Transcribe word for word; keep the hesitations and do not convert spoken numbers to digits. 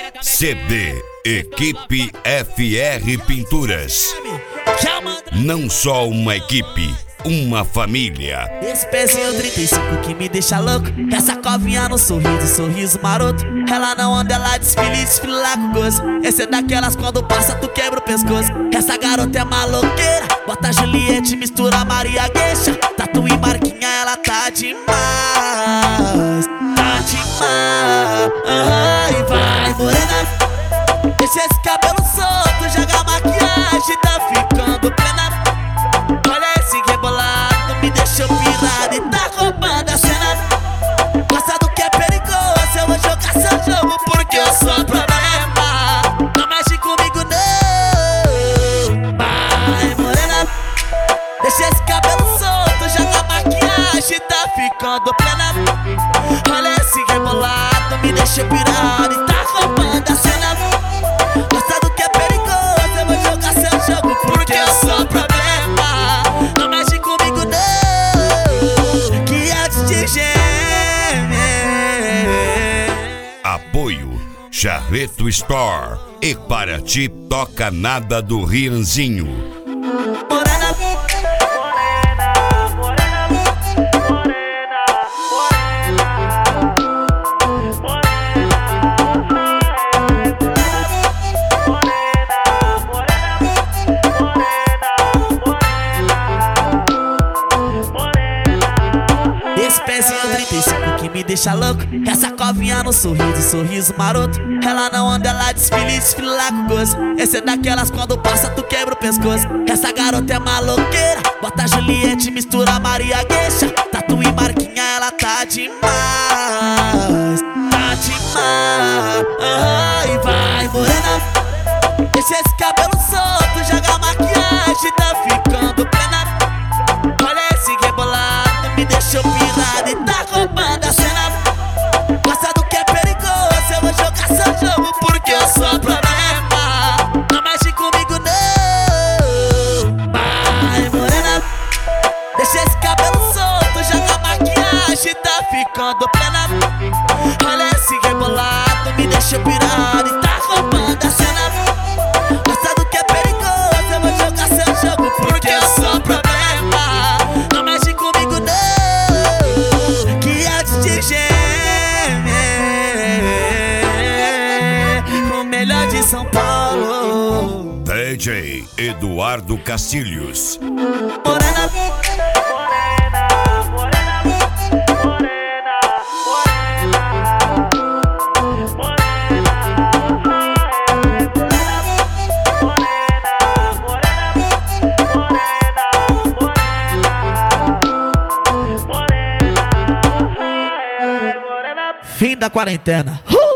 C D Equipe F R Pinturas. Não só uma equipe, uma família. Esse pezinho trinta e cinco que me deixa louco. Essa covinha no sorriso, sorriso maroto. Ela não anda, ela desfila e desfila lá com gozo. Esse é daquelas quando passa tu quebra o pescoço. Essa garota é maloqueira, bota Juliette, mistura Maria Gueixa. Tatu e Marquinha, ela tá demais. Tá demais. Ai, vai morena, deixa esse cabelo solto, joga a maquiagem, tá ficando plena. Olha esse rebolado, me deixou pirado e tá roubando a cena. Gosta do que é perigoso, eu vou jogar seu jogo porque eu sou problema. Não mexe comigo não. Vai morena, deixa esse cabelo solto, joga a maquiagem, tá ficando plena. Olha esse rebolado, me deixou pirado e tá roubando a cena. Gosta do que é perigoso, eu vou jogar seu jogo porque eu sou problema. Apoio Charreto Store e para ti toca nada do Rianzinho. Morena, morena, morena, esse pezinho trinta e cinco que me deixa louco. Essa covinha no sorriso, sorriso maroto. Ela não anda, ela desfila e desfila lá com gozo. Esse é daquelas quando passa tu quebra o pescoço. Essa garota é maloqueira, bota Juliette, mistura Maria Gueixa. Tatu e Marquinha, ela tá demais. Tá demais. Ai, vai morena, deixa esse cabelo solto, joga a maquiagem, tá ficando plena. Olha esse rebolado, me deixou pirado e tá roubando a cena. Gosta do que é perigoso, eu vou jogar seu jogo porque eu sou problema. Não mexe comigo não. Vai morena, deixa esse cabelo solto, joga a maquiagem, tá ficando plena. Olha esse rebolado, me deixou pirado e tá roubando a cena. Gosta do que é perigoso, eu vou jogar seu jogo porque eu sou problema. Não mexe comigo não, que é de D J, o melhor de São Paulo. D J Eduardo Castilhos. Morena, morena, morena, morena, morena. Fim da quarentena. Uh!